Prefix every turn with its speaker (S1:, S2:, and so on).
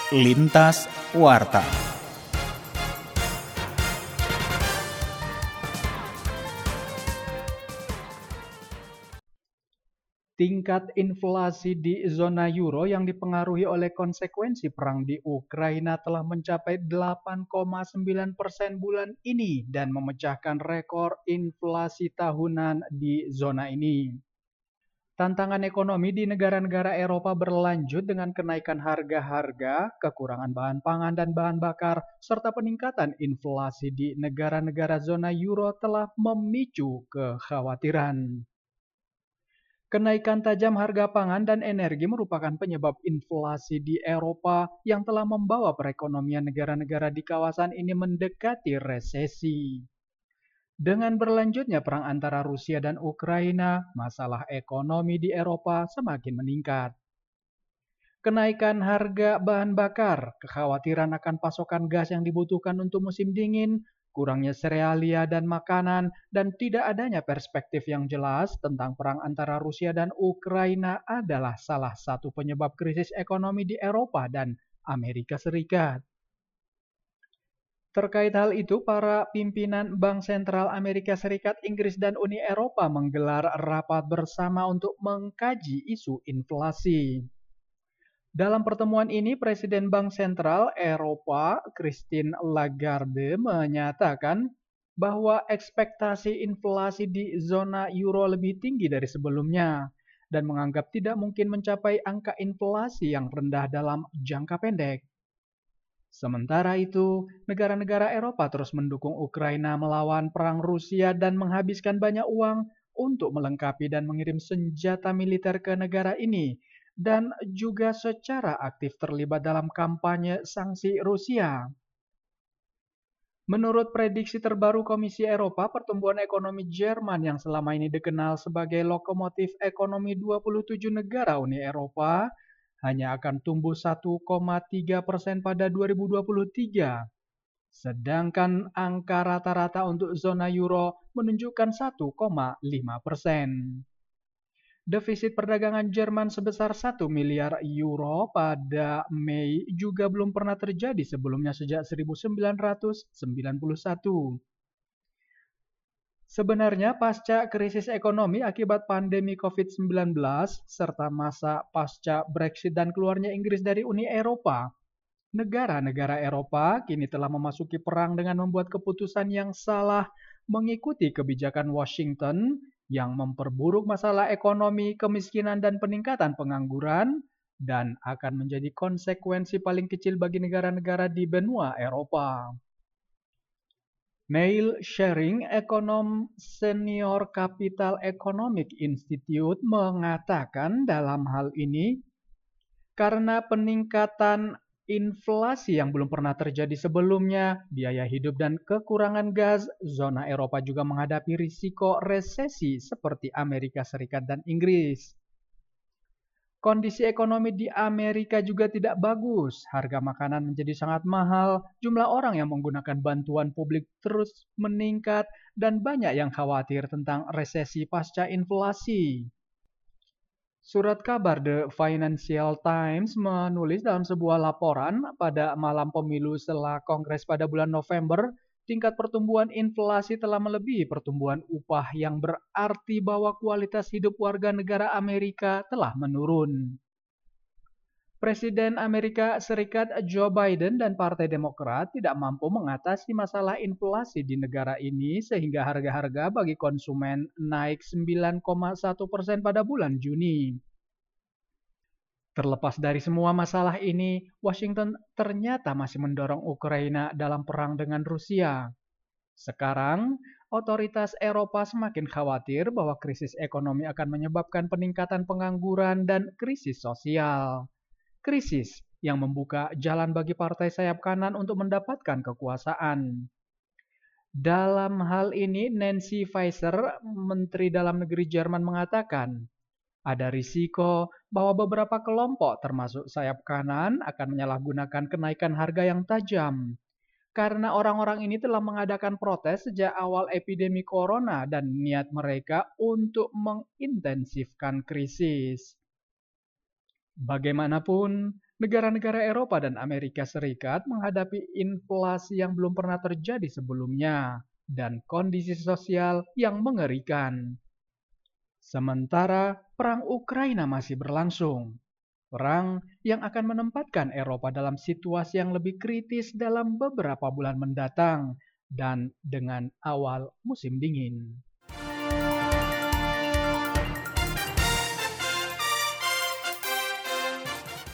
S1: Lintas Warta.
S2: Tingkat inflasi di zona euro yang dipengaruhi oleh konsekuensi perang di Ukraina telah mencapai 8,9% bulan ini dan memecahkan rekor inflasi tahunan di zona ini. Tantangan ekonomi di negara-negara Eropa berlanjut dengan kenaikan harga-harga, kekurangan bahan pangan dan bahan bakar, serta peningkatan inflasi di negara-negara zona euro telah memicu kekhawatiran. Kenaikan tajam harga pangan dan energi merupakan penyebab inflasi di Eropa yang telah membawa perekonomian negara-negara di kawasan ini mendekati resesi. Dengan berlanjutnya perang antara Rusia dan Ukraina, masalah ekonomi di Eropa semakin meningkat. Kenaikan harga bahan bakar, kekhawatiran akan pasokan gas yang dibutuhkan untuk musim dingin, kurangnya serealia dan makanan, dan tidak adanya perspektif yang jelas tentang perang antara Rusia dan Ukraina adalah salah satu penyebab krisis ekonomi di Eropa dan Amerika Serikat. Terkait hal itu, para pimpinan Bank Sentral Amerika Serikat, Inggris, dan Uni Eropa menggelar rapat bersama untuk mengkaji isu inflasi. Dalam pertemuan ini, Presiden Bank Sentral Eropa, Christine Lagarde, menyatakan bahwa ekspektasi inflasi di zona euro lebih tinggi dari sebelumnya dan menganggap tidak mungkin mencapai angka inflasi yang rendah dalam jangka pendek. Sementara itu, negara-negara Eropa terus mendukung Ukraina melawan perang Rusia dan menghabiskan banyak uang untuk melengkapi dan mengirim senjata militer ke negara ini, dan juga secara aktif terlibat dalam kampanye sanksi Rusia. Menurut prediksi terbaru Komisi Eropa, pertumbuhan ekonomi Jerman yang selama ini dikenal sebagai lokomotif ekonomi 27 negara Uni Eropa hanya akan tumbuh 1,3% pada 2023. Sedangkan angka rata-rata untuk zona euro menunjukkan 1,5%. Defisit perdagangan Jerman sebesar 1 miliar euro pada Mei juga belum pernah terjadi sebelumnya sejak 1991. Sebenarnya pasca krisis ekonomi akibat pandemi COVID-19 serta masa pasca Brexit dan keluarnya Inggris dari Uni Eropa, negara-negara Eropa kini telah memasuki perang dengan membuat keputusan yang salah mengikuti kebijakan Washington yang memperburuk masalah ekonomi, kemiskinan, dan peningkatan pengangguran, dan akan menjadi konsekuensi paling kecil bagi negara-negara di benua Eropa. Neil Shering, ekonom senior Capital Economic Institute, mengatakan dalam hal ini, karena peningkatan inflasi yang belum pernah terjadi sebelumnya, biaya hidup dan kekurangan gas, zona Eropa juga menghadapi risiko resesi seperti Amerika Serikat dan Inggris. Kondisi ekonomi di Amerika juga tidak bagus. Harga makanan menjadi sangat mahal, jumlah orang yang menggunakan bantuan publik terus meningkat, dan banyak yang khawatir tentang resesi pasca inflasi. Surat kabar The Financial Times menulis dalam sebuah laporan pada malam pemilu setelah Kongres pada bulan November, tingkat pertumbuhan inflasi telah melebihi pertumbuhan upah yang berarti bahwa kualitas hidup warga negara Amerika telah menurun. Presiden Amerika Serikat Joe Biden dan Partai Demokrat tidak mampu mengatasi masalah inflasi di negara ini sehingga harga-harga bagi konsumen naik 9,1% pada bulan Juni. Terlepas dari semua masalah ini, Washington ternyata masih mendorong Ukraina dalam perang dengan Rusia. Sekarang, otoritas Eropa semakin khawatir bahwa krisis ekonomi akan menyebabkan peningkatan pengangguran dan krisis sosial. Krisis yang membuka jalan bagi partai sayap kanan untuk mendapatkan kekuasaan. Dalam hal ini, Nancy Faeser, Menteri Dalam Negeri Jerman, mengatakan, ada risiko bahwa beberapa kelompok termasuk sayap kanan akan menyalahgunakan kenaikan harga yang tajam. Karena orang-orang ini telah mengadakan protes sejak awal epidemi corona dan niat mereka untuk mengintensifkan krisis. Bagaimanapun, Negara-negara Eropa dan Amerika Serikat menghadapi inflasi yang belum pernah terjadi sebelumnya dan kondisi sosial yang mengerikan. Sementara perang Ukraina masih berlangsung, perang yang akan menempatkan Eropa dalam situasi yang lebih kritis dalam beberapa bulan mendatang dan dengan awal musim dingin.